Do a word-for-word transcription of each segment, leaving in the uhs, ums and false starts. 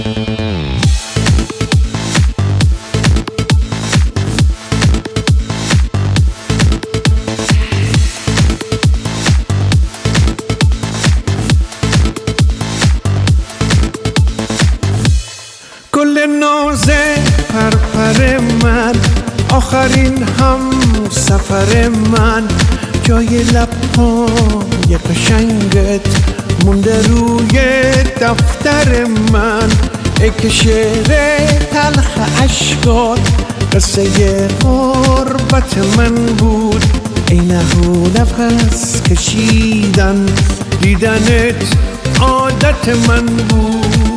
گل ناز پرپر من، آخرین هم سفر من، جای لب‌های قشنگت مونده روی دفتر من. ای که شعر تلخ عشقات قصه غربت من بود، ای نهو نفس کشیدن دیدنت عادت من بود.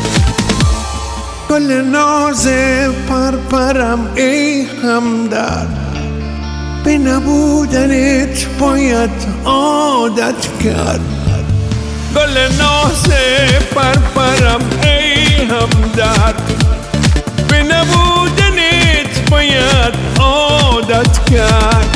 گل ناز پرپرم ای همدرد، به نبودنت باید عادت کرد. گل ناز پرپرم ای همدرد، به نبودنت باید عادت کرد.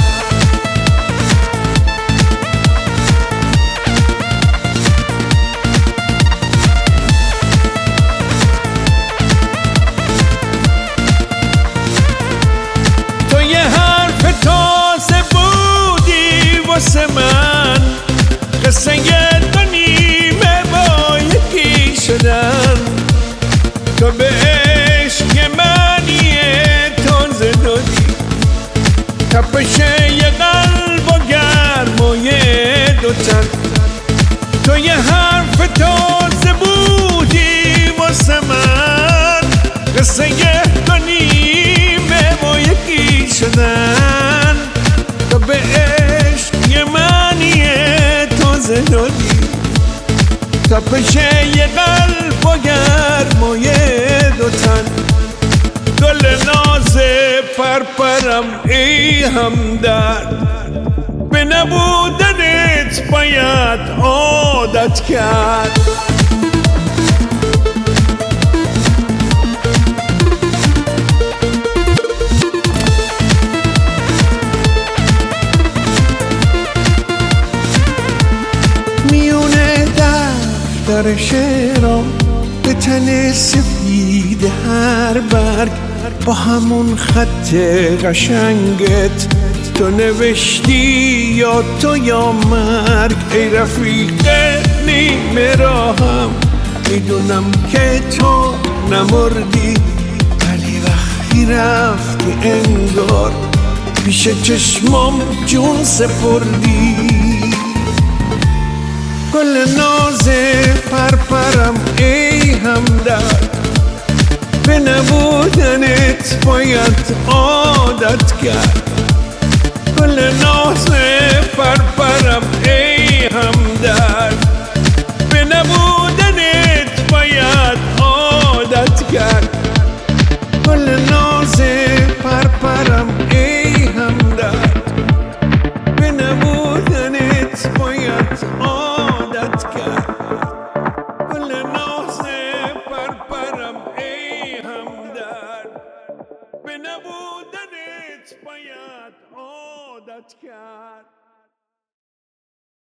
واسه من قصه دو نیمه با یکی شدن، تو به عشق منی تازه دادی، تپش یه قلب و گرمای دو تن. تو یه حرف تازه بودی واسه من، قصه دو نیمه با یکی شدن، تو به عشق یه معنی تازه دادی، تپش یه قلب و گرمای دو تن. گل ناز پرپرم ای همدرد، به نبودنت باید عادت کرد. در شعرام به تن سفید هر برگ، با همون خط قشنگت تو نوشتی یا تو یا مرگ. ای رفیق نیمه راهم، میدونم که تو نمردی، ولی وقتی رفتی انگار پیش چشمام جون سپردی. گل ناز پرپرم ای همدرد، به نبودنت باید عادت کرد. گل ناز پرپرم